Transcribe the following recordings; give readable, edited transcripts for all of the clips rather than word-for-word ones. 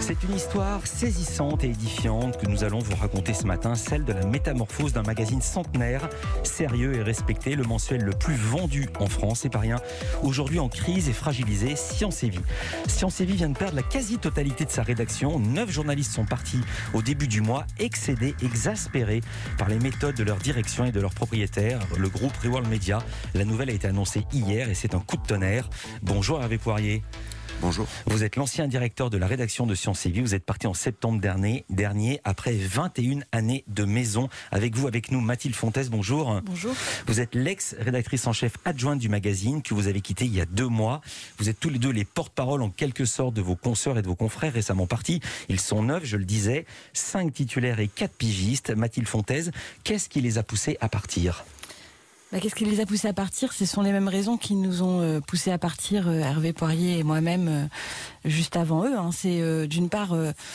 C'est une histoire saisissante et édifiante que nous allons vous raconter ce matin, celle de la métamorphose d'un magazine centenaire, sérieux et respecté, le mensuel le plus vendu en France et pas rien. Aujourd'hui en crise et fragilisé, Science et Vie. Science et Vie vient de perdre la quasi-totalité de sa rédaction. 9 journalistes sont partis au début du mois, excédés, exaspérés par les méthodes de leur direction et de leur propriétaire, le groupe Reworld Media. La nouvelle a été annoncée hier et c'est un coup de tonnerre. Bonjour Hervé Poirier. Bonjour. Vous êtes l'ancien directeur de la rédaction de Science et Vie. Vous êtes parti en septembre dernier après 21 années de maison. Avec nous, Mathilde Fontaise, bonjour. Bonjour. Vous êtes l'ex-rédactrice en chef adjointe du magazine que vous avez quitté il y a 2 mois. Vous êtes tous les deux les porte-parole en quelque sorte de vos consoeurs et de vos confrères récemment partis. Ils sont 9, je le disais, 5 titulaires et 4 pigistes. Mathilde Fontaise, qu'est-ce qui les a poussés à partir ? Qu'est-ce qui les a poussés à partir ? Ce sont les mêmes raisons qui nous ont poussés à partir, Hervé Poirier et moi-même, juste avant eux. C'est d'une part,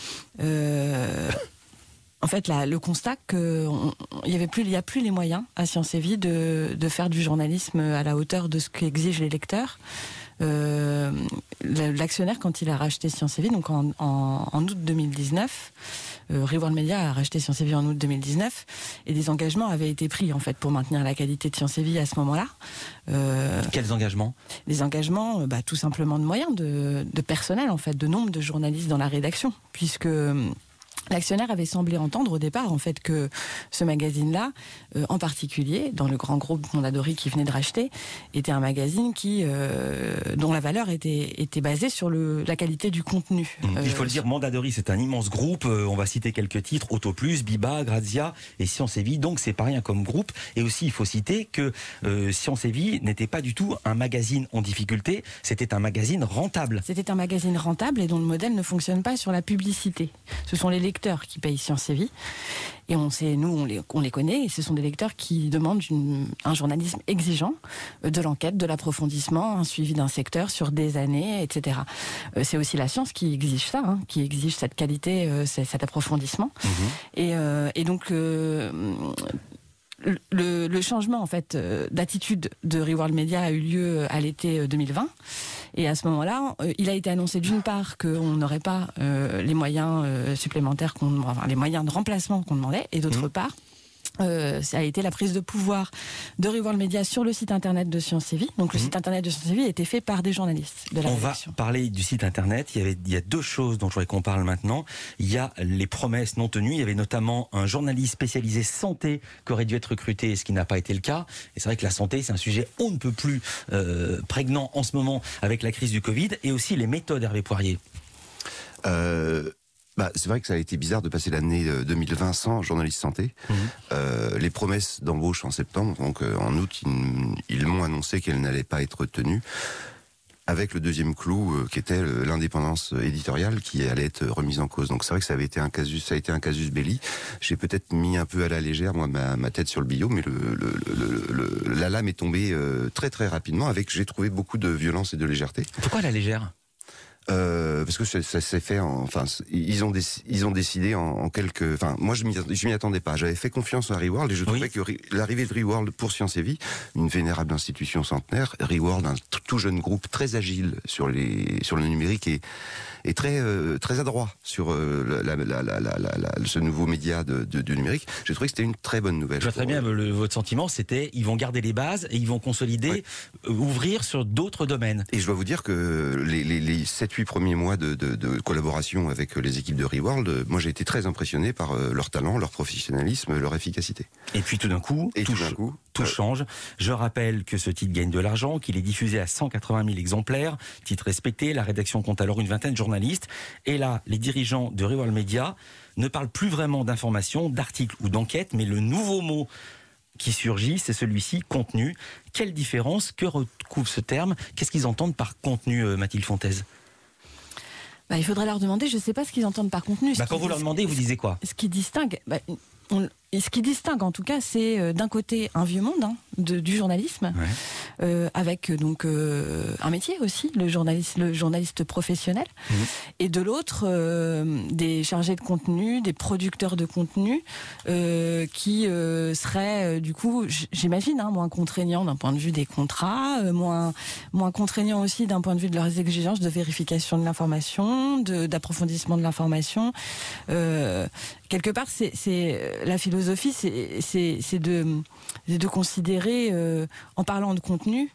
en fait, le constat qu'il n'y a plus les moyens à Science et Vie de faire du journalisme à la hauteur de ce qu'exigent les lecteurs. L'actionnaire, quand il a racheté Science et Vie, donc en août 2019, Reworld Media a racheté Science et Vie en août 2019, et des engagements avaient été pris en fait pour maintenir la qualité de Science et Vie à ce moment-là. Quels engagements ? Des engagements, tout simplement de moyens, de personnel en fait, de nombre de journalistes dans la rédaction, puisque l'actionnaire avait semblé entendre au départ en fait que ce magazine-là, en particulier dans le grand groupe Mondadori qui venait de racheter, était un magazine dont la valeur était basée sur la qualité du contenu. Il faut le dire, Mondadori c'est un immense groupe. On va citer quelques titres: Autoplus, Biba, Grazia et Science et Vie. Donc c'est pas rien comme groupe. Et aussi il faut citer que Science et Vie n'était pas du tout un magazine en difficulté. C'était un magazine rentable. C'était un magazine rentable et dont le modèle ne fonctionne pas sur la publicité. Ce sont les lecteurs qui payent Science et Vie, et on les connaît, et ce sont des lecteurs qui demandent un journalisme exigeant, de l'enquête, de l'approfondissement, un suivi d'un secteur sur des années, etc. C'est aussi la science qui exige ça, qui exige cette qualité, cet approfondissement. Et donc le changement en fait d'attitude de Reworld Media a eu lieu à l'été 2020, et à ce moment-là, il a été annoncé d'une part qu'on n'aurait pas les moyens supplémentaires, les moyens de remplacement qu'on demandait, et d'autre part, ça a été la prise de pouvoir de Reworld Media sur le site internet de Science et Vie. Donc le site internet de Science et Vie a été fait par des journalistes de la rédaction. On va parler du site internet. Il y a 2 choses dont je voudrais qu'on parle maintenant. Il y a les promesses non tenues. Il y avait notamment un journaliste spécialisé santé qui aurait dû être recruté, ce qui n'a pas été le cas. Et c'est vrai que la santé, c'est un sujet on ne peut plus prégnant en ce moment avec la crise du Covid, et aussi les méthodes, Hervé Poirier. C'est vrai que ça a été bizarre de passer l'année 2020 sans journaliste santé. Les promesses d'embauche en septembre, donc en août, ils m'ont annoncé qu'elles n'allaient pas être tenues, avec le deuxième clou qui était l'indépendance éditoriale qui allait être remise en cause. Donc c'est vrai que ça a été un casus belli. J'ai peut-être mis un peu à la légère, moi, ma tête sur le billot, mais la lame est tombée très très rapidement, j'ai trouvé beaucoup de violence et de légèreté. Pourquoi à la légère ? Parce que ça s'est fait, ils ont décidé en quelques. Enfin, moi je m'y attendais pas. J'avais fait confiance à Reworld et je trouvais que l'arrivée de Reworld pour Science et Vie, une vénérable institution centenaire, Reworld, un tout jeune groupe très agile sur le numérique et très très adroit sur ce nouveau média du numérique. J'ai trouvé que c'était une très bonne nouvelle. Je vois très bien votre sentiment, c'était ils vont garder les bases et ils vont consolider, ouvrir sur d'autres domaines. Et je dois vous dire que les 7-8 premiers mois de collaboration avec les équipes de Reworld, moi j'ai été très impressionné par leur talent, leur professionnalisme, leur efficacité. Et puis tout d'un coup, tout change. Je rappelle que ce titre gagne de l'argent, qu'il est diffusé à 180 000 exemplaires, titre respecté. La rédaction compte alors une vingtaine de journalistes. Et là, les dirigeants de Reworld Media ne parlent plus vraiment d'informations, d'articles ou d'enquêtes, mais le nouveau mot qui surgit, c'est celui-ci, contenu. Quelle différence ? Que recouvre ce terme ? Qu'est-ce qu'ils entendent par contenu, Mathilde Fontaise ? Il faudrait leur demander, je ne sais pas ce qu'ils entendent par contenu. Quand vous leur demandez, vous disiez quoi ? Ce qui distingue... et ce qui distingue en tout cas, c'est d'un côté un vieux monde du journalisme, avec donc un métier aussi, le journaliste professionnel, et de l'autre des chargés de contenu, des producteurs de contenu qui seraient du coup, j'imagine, moins contraignants d'un point de vue des contrats, moins contraignants aussi d'un point de vue de leurs exigences de vérification de l'information, d'approfondissement de l'information. Quelque part, c'est la philosophie, c'est de considérer, en parlant de contenu,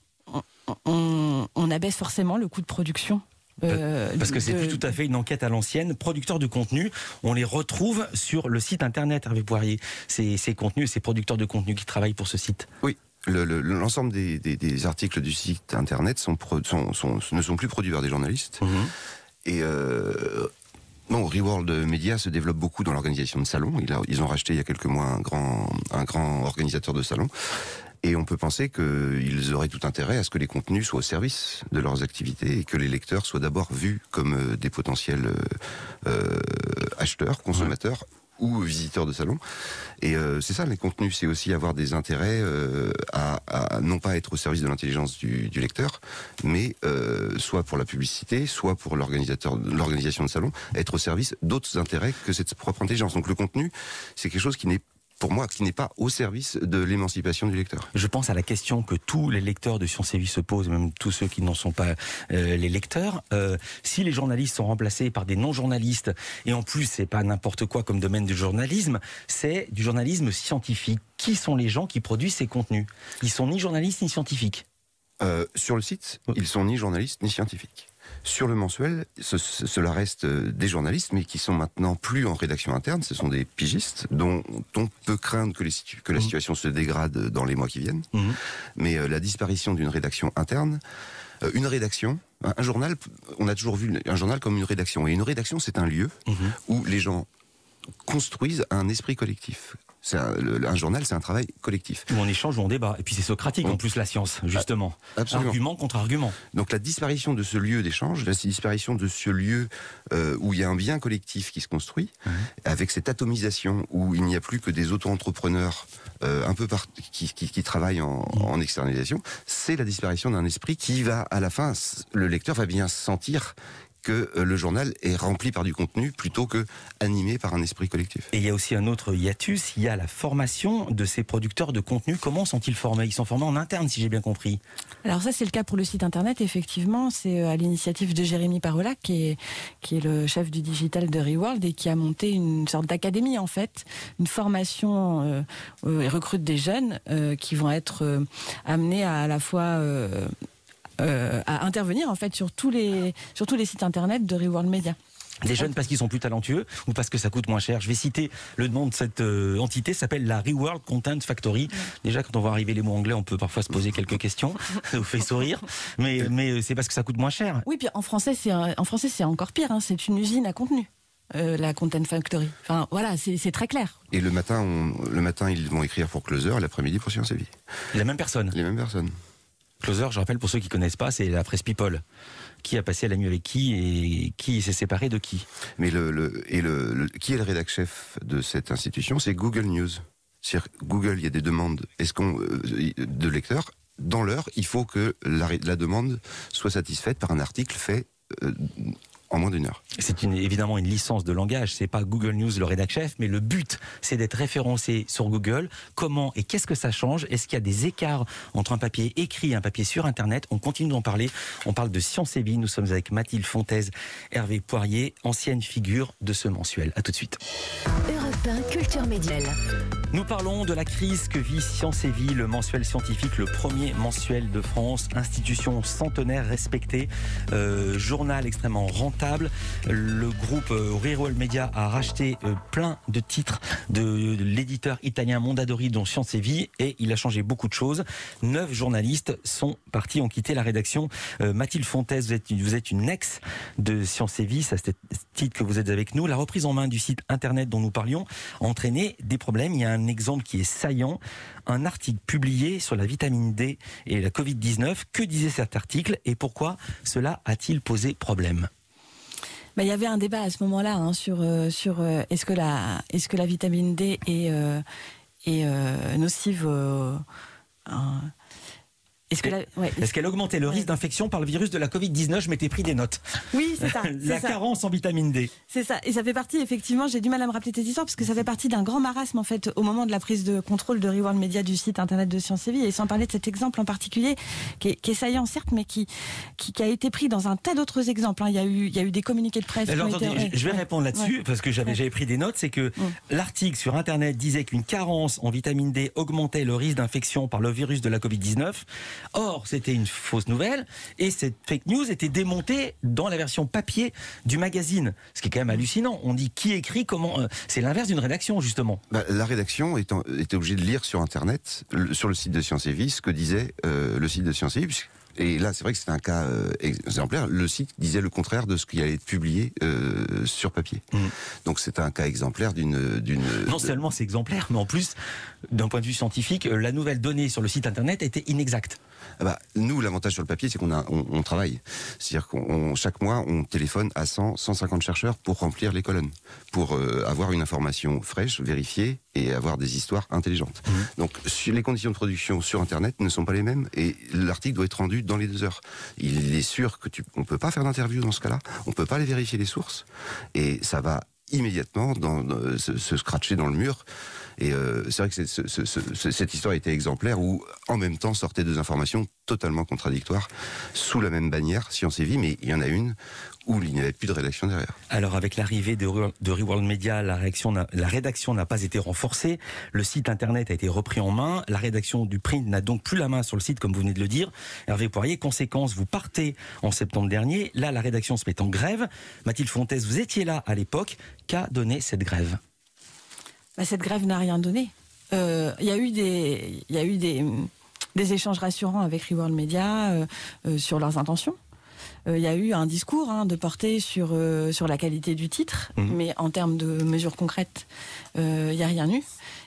on abaisse forcément le coût de production. Parce que c'est plus tout à fait une enquête à l'ancienne. Producteurs de contenu, on les retrouve sur le site internet, Hervé Poirier. Ces contenus, ces producteurs de contenu qui travaillent pour ce site. Oui. L'ensemble des articles du site internet ne sont plus produits par des journalistes. Et Reworld Media se développe beaucoup dans l'organisation de salons. Ils ont racheté il y a quelques mois un grand organisateur de salons. Et on peut penser qu'ils auraient tout intérêt à ce que les contenus soient au service de leurs activités et que les lecteurs soient d'abord vus comme des potentiels acheteurs, consommateurs ou visiteurs de salons. Et c'est ça, les contenus, c'est aussi avoir des intérêts à non pas être au service de l'intelligence du lecteur, mais soit pour la publicité, soit pour l'organisation de salon, être au service d'autres intérêts que cette propre intelligence. Donc le contenu, c'est quelque chose qui n'est pas au service de l'émancipation du lecteur. Je pense à la question que tous les lecteurs de Sciences & Vie se posent, même tous ceux qui n'en sont pas les lecteurs. Si les journalistes sont remplacés par des non-journalistes, et en plus c'est pas n'importe quoi comme domaine du journalisme, c'est du journalisme scientifique. Qui sont les gens qui produisent ces contenus? Ils sont ni journalistes ni scientifiques. Sur le site, ils sont ni journalistes ni scientifiques. Sur le mensuel, cela reste des journalistes, mais qui sont maintenant plus en rédaction interne. Ce sont des pigistes dont on peut craindre que la situation se dégrade dans les mois qui viennent. Mais la disparition d'une rédaction interne, une rédaction, un journal, on a toujours vu un journal comme une rédaction. Et une rédaction, c'est un lieu où les gens construisent un esprit collectif. Un journal, c'est un travail collectif. Où on échange, où on débat. Et puis c'est socratique en plus la science, justement. Absolument. Argument contre argument. Donc la disparition de ce lieu d'échange, la disparition de ce lieu où il y a un bien collectif qui se construit, avec cette atomisation où il n'y a plus que des auto-entrepreneurs qui travaillent en externalisation, c'est la disparition d'un esprit qui va, à la fin, le lecteur va bien sentir que le journal est rempli par du contenu plutôt que animé par un esprit collectif. Et il y a aussi un autre hiatus, il y a la formation de ces producteurs de contenu. Comment sont-ils formés? Ils sont formés en interne, si j'ai bien compris. Alors ça, c'est le cas pour le site internet, effectivement. C'est à l'initiative de Jérémy Parola, qui est le chef du digital de Reworld et qui a monté une sorte d'académie, en fait, une formation et recrute des jeunes qui vont être amenés à la fois... à intervenir en fait sur tous les sites internet de Reworld Media. Les jeunes parce qu'ils sont plus talentueux ou parce que ça coûte moins cher? Je vais citer le nom de cette entité, s'appelle la Reworld Content Factory. Déjà, quand on voit arriver les mots anglais, on peut parfois se poser quelques questions. Ça vous fait sourire. Mais c'est parce que ça coûte moins cher. Oui, puis en français, c'est encore pire. C'est une usine à contenu. La Content Factory. Enfin, voilà, c'est très clair. Et le matin, ils vont écrire pour Closer, et l'après-midi pour Sciences & Vie. Les mêmes personnes. Les mêmes personnes. Closer, je rappelle pour ceux qui connaissent pas, c'est la presse People. Qui a passé la nuit avec qui et qui s'est séparé de qui? Mais qui est le rédac chef de cette institution? C'est Google News. C'est-à-dire Google, il y a des demandes de lecteurs. Dans l'heure, il faut que la demande soit satisfaite par un article fait en moins d'une heure. C'est évidemment une licence de langage, c'est pas Google News le rédac chef, mais le but c'est d'être référencé sur Google. Comment et qu'est-ce que ça change? Est-ce qu'il y a des écarts entre un papier écrit et un papier sur Internet? On continue d'en parler, on parle de Sciences & Vie, nous sommes avec Mathilde Fontaise, Hervé Poirier, ancienne figure de ce mensuel. A tout de suite. Europe 1 Culture Médiale. Nous parlons de la crise que vit Sciences & Vie, le mensuel scientifique, le premier mensuel de France, institution centenaire respectée, journal extrêmement rentable. Le groupe Reworld Media a racheté plein de titres de l'éditeur italien Mondadori, dont Sciences & Vie, et il a changé beaucoup de choses. 9 journalistes sont partis, ont quitté la rédaction. Mathilde Fontaise, vous êtes une ex de Sciences & Vie, c'est à ce titre que vous êtes avec nous. La reprise en main du site internet dont nous parlions a entraîné des problèmes. Il y a un exemple qui est saillant, un article publié sur la vitamine D et la Covid-19. Que disait cet article et pourquoi cela a-t-il posé problème? Il y avait un débat à ce moment-là sur est-ce que la vitamine D est nocive. Est-ce qu'elle augmentait le risque d'infection par le virus de la Covid-19 ? Je m'étais pris des notes. Oui, c'est ça. Carence en vitamine D. C'est ça. Et ça fait partie, effectivement, j'ai du mal à me rappeler cette histoire, parce que ça fait partie d'un grand marasme, en fait, au moment de la prise de contrôle de Reworld Media du site internet de Sciences et Vie. Et sans parler de cet exemple en particulier, qui est saillant, certes, mais qui a été pris dans un tas d'autres exemples. Il y a eu des communiqués de presse. Alors, je vais répondre là-dessus, parce que j'avais pris des notes. C'est que l'article sur internet disait qu'une carence en vitamine D augmentait le risque d'infection par le virus de la Covid-19. Or, c'était une fausse nouvelle et cette fake news était démontée dans la version papier du magazine. Ce qui est quand même hallucinant. On dit qui écrit, comment. C'est l'inverse d'une rédaction, justement. La rédaction était obligée de lire sur Internet, sur le site de Sciences et Vie, ce que disait le site de Sciences et Vie. Et là, c'est vrai que c'était un cas exemplaire. Le site disait le contraire de ce qui allait être publié sur papier. Donc c'est un cas exemplaire Non seulement c'est exemplaire, mais en plus, d'un point de vue scientifique, la nouvelle donnée sur le site internet était inexacte. Nous, l'avantage sur le papier, c'est qu'on travaille. C'est-à-dire chaque mois, on téléphone à 150 chercheurs pour remplir les colonnes, pour avoir une information fraîche, vérifiée, et avoir des histoires intelligentes. Donc, les conditions de production sur Internet ne sont pas les mêmes, et l'article doit être rendu dans les 2 heures. Il est sûr qu'on peut pas faire d'interview dans ce cas-là, on peut pas aller vérifier les sources, et ça va immédiatement se scratcher dans le mur. Et c'est vrai que cette histoire était exemplaire où, en même temps, sortaient 2 informations totalement contradictoires sous la même bannière, Sciences et Vie, mais il y en a une où il n'y avait plus de rédaction derrière. Alors, avec l'arrivée de Reworld Media, la rédaction n'a pas été renforcée. Le site internet a été repris en main. La rédaction du print n'a donc plus la main sur le site, comme vous venez de le dire. Hervé Poirier, conséquence, vous partez en septembre dernier. Là, la rédaction se met en grève. Mathilde Fontès, vous étiez là à l'époque. Qu'a donné cette grève ? Cette grève n'a rien donné. Il y a eu des échanges rassurants avec Reworld Media sur leurs intentions. Il y a eu un discours de portée sur la qualité du titre, mais en termes de mesures concrètes, il n'y a rien eu.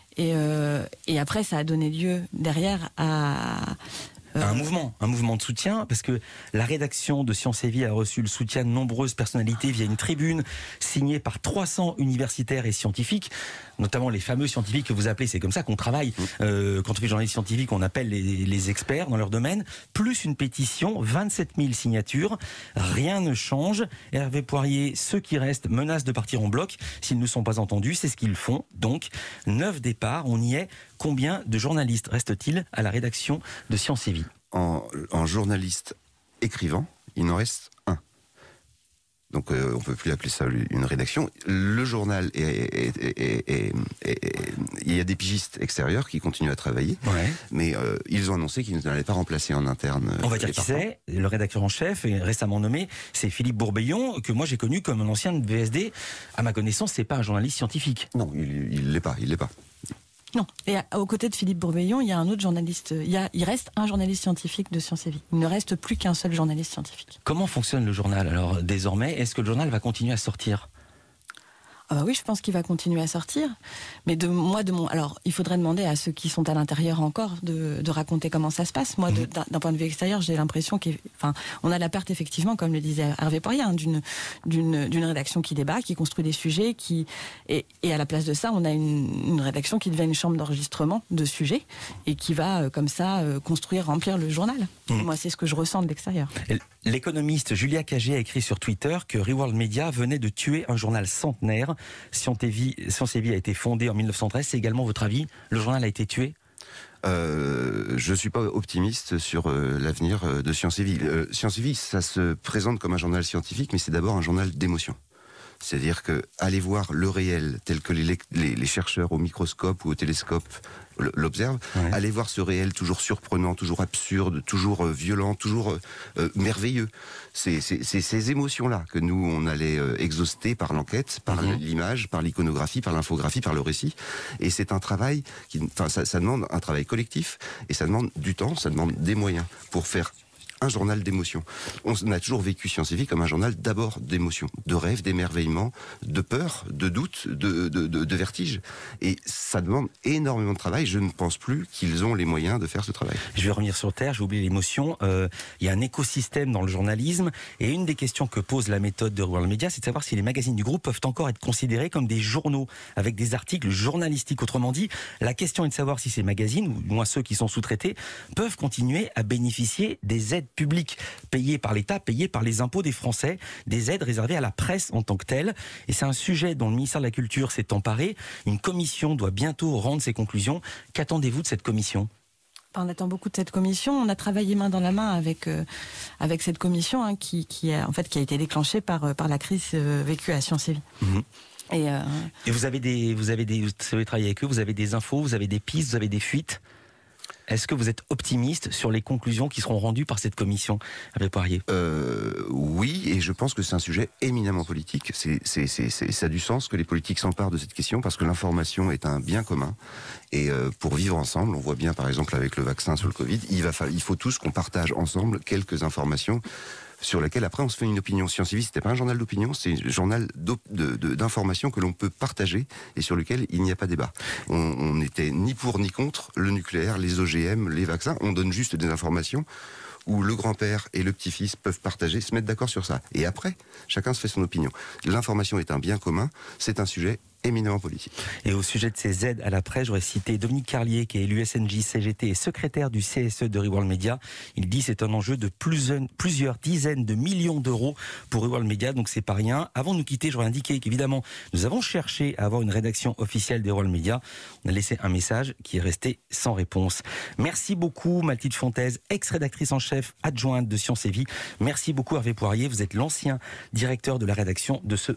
Et après, ça a donné lieu derrière à un mouvement de soutien, parce que la rédaction de Sciences et Vie a reçu le soutien de nombreuses personnalités via une tribune signée par 300 universitaires et scientifiques, notamment les fameux scientifiques que vous appelez, c'est comme ça qu'on travaille. Quand on fait journalisme scientifique, on appelle les experts dans leur domaine, plus une pétition, 27 000 signatures, rien ne change. Hervé Poirier, ceux qui restent menacent de partir en bloc s'ils ne sont pas entendus, c'est ce qu'ils font. Donc, 9 départs, on y est. Combien de journalistes reste-t-il à la rédaction de Sciences et Vie ? En journaliste écrivant, il en reste 1. Donc on ne peut plus appeler ça une rédaction. Le journal, il y a des pigistes extérieurs qui continuent à travailler, mais ils ont annoncé qu'ils n'allaient pas remplacer en interne. On va dire qui c'est. Le rédacteur en chef, récemment nommé, c'est Philippe Bourbeillon, que moi j'ai connu comme un ancien de VSD. À ma connaissance, c'est pas un journaliste scientifique. Non, il l'est pas. Non. Et aux côtés de Philippe Bourbeillon, il y a un autre journaliste. Il reste un journaliste scientifique de Sciences et Vie. Il ne reste plus qu'un seul journaliste scientifique. Comment fonctionne le journal alors désormais ? Est-ce que le journal va continuer à sortir ? Oui, je pense qu'il va continuer à sortir. Mais alors, il faudrait demander à ceux qui sont à l'intérieur encore de raconter comment ça se passe. Moi, d'un point de vue extérieur, j'ai l'impression on a la perte, effectivement, comme le disait Hervé Poirier, d'une rédaction qui débat, qui construit des sujets, et à la place de ça, on a une rédaction qui devient une chambre d'enregistrement de sujets et qui va, comme ça, remplir le journal. Moi, c'est ce que je ressens de l'extérieur. L'économiste Julia Cagé a écrit sur Twitter que Reworld Media venait de tuer un journal centenaire. Sciences et Vie a été fondé en 1913. C'est également votre avis ? Le journal a été tué ? Je ne suis pas optimiste sur l'avenir de Sciences et Vie. Sciences et Vie, ça se présente comme un journal scientifique, mais c'est d'abord un journal d'émotion. C'est-à-dire que aller voir le réel tel que les chercheurs au microscope ou au télescope l'observent, aller voir ce réel toujours surprenant, toujours absurde, toujours violent, toujours merveilleux. C'est ces émotions-là que nous, on allait exhauster par l'enquête, par l'image, par l'iconographie, par l'infographie, par le récit. Et c'est un travail ça demande un travail collectif, et ça demande du temps, ça demande des moyens pour faire un journal d'émotion. On a toujours vécu Science et Vie comme un journal d'abord d'émotion, de rêve, d'émerveillement, de peur, de doute, de vertige. Et ça demande énormément de travail. Je ne pense plus qu'ils ont les moyens de faire ce travail. Je vais revenir sur Terre, j'ai oublié l'émotion. Il y a un écosystème dans le journalisme, et une des questions que pose la méthode de Reworld Media, c'est de savoir si les magazines du groupe peuvent encore être considérés comme des journaux, avec des articles journalistiques. Autrement dit, la question est de savoir si ces magazines, ou moins ceux qui sont sous-traités, peuvent continuer à bénéficier des aides publiques, payées par l'État, payées par les impôts des Français, des aides réservées à la presse en tant que telle. Et c'est un sujet dont le ministère de la Culture s'est emparé. Une commission doit bientôt rendre ses conclusions. Qu'attendez-vous de cette commission ? On attend beaucoup de cette commission. On a travaillé main dans la main avec cette commission qui a été déclenchée par la crise vécue à Science et Vie. Mmh. Et vous savez travailler avec eux, vous avez des infos, vous avez des pistes, vous avez des fuites. Est-ce que vous êtes optimiste sur les conclusions qui seront rendues par cette commission, Hervé Poirier ? Oui, et je pense que c'est un sujet éminemment politique. Ça a du sens que les politiques s'emparent de cette question, parce que l'information est un bien commun. Et pour vivre ensemble, on voit bien par exemple avec le vaccin sur le Covid, il faut tous qu'on partage ensemble quelques informations sur laquelle après on se fait une opinion. Science et Vie, c'était pas un journal d'opinion, c'est un journal d'information que l'on peut partager et sur lequel il n'y a pas débat. On n'était ni pour ni contre le nucléaire, les OGM, les vaccins. On donne juste des informations où le grand-père et le petit-fils peuvent partager, se mettre d'accord sur ça. Et après, chacun se fait son opinion. L'information est un bien commun, c'est un sujet éminemment politique. Et au sujet de ces aides à la presse, j'aurais cité Dominique Carlier, qui est élu SNJ CGT et secrétaire du CSE de Reworld Media. Il dit que c'est un enjeu de plusieurs dizaines de millions d'euros pour Reworld Media, donc c'est pas rien. Avant de nous quitter, j'aurais indiqué qu'évidemment, nous avons cherché à avoir une rédaction officielle de Reworld Media. On a laissé un message qui est resté sans réponse. Merci beaucoup Mathilde Fontaise, ex-rédactrice en chef adjointe de Science et Vie. Merci beaucoup Hervé Poirier, vous êtes l'ancien directeur de la rédaction de ce